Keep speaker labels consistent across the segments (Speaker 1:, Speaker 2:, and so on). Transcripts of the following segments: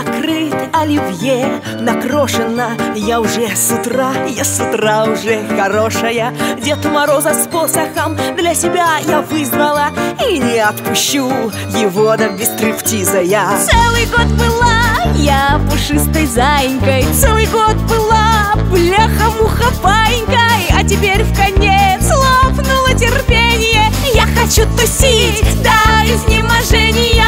Speaker 1: накрыт оливье, накрошена я уже с утра, я с утра уже хорошая. Дед Мороза с посохом для себя я вызвала, и не отпущу его до без стриптиза я. Целый год была я пушистой заинькой, целый год была бляха-муха паинькой, а теперь вконец лопнуло терпение. Я хочу тусить до изнеможения.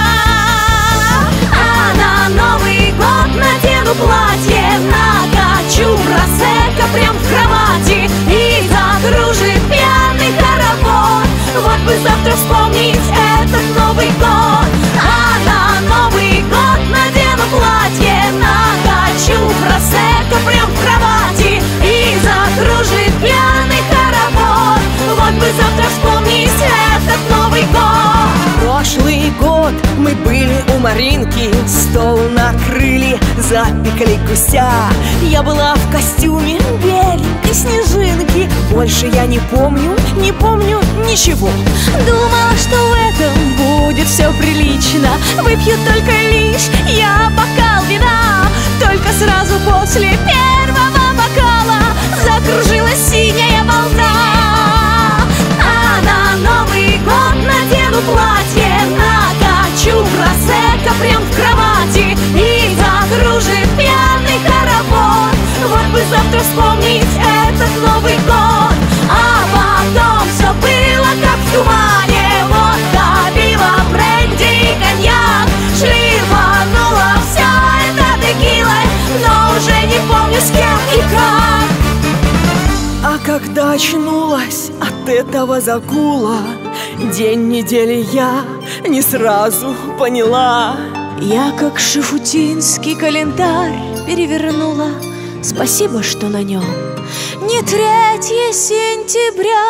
Speaker 1: А на Новый год надену платье, накачу просекко прям в кровати, и закружит пьяный хоровод. Вот бы завтра вспомнить этот Новый год. А на Новый год надену платье, накачу просекко прям в кровати, и закружит пьяный хоровод. Вот бы завтра вспомнить этот Новый год. Прошлый год мы были у Маринки, стол накрыли, запекли гуся. Я была в костюме беленькой снежинки, больше я не помню ничего. Думала, что в этом будет все прилично, выпью только лишь я бокал вина. Только сразу после первого бокала закружилась синяя волна. А на Новый год надену платье, накачу просекко прям в кровати, и закружит пьяный хоровод. Вот бы завтра вспомнить этот Новый год. А потом все было как в тумане, водка, пиво, бренди и коньяк. Шлифанула вся эта текилой, но уже не помню с кем и как. А когда очнулась от этого загула, день недели я не сразу поняла. Я как шафутинский календарь перевернула, спасибо, что на нем не 3 сентября.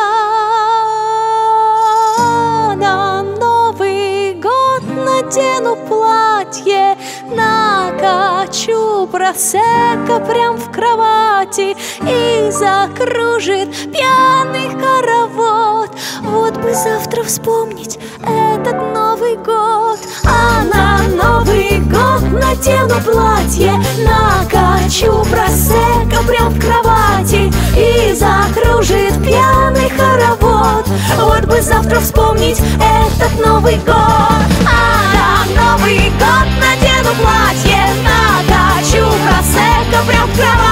Speaker 1: На Новый год надену платье, накачу просекко прям в кровати, и закружит пьяный хоровод. Вот бы завтра вспомнить этот Новый год. А на Новый год надену платье, накачу просекко прям в кровати, и закружит пьяный хоровод. Вот бы завтра вспомнить этот Новый год. А на Новый год надену платье, накачу просекко прям в кровати,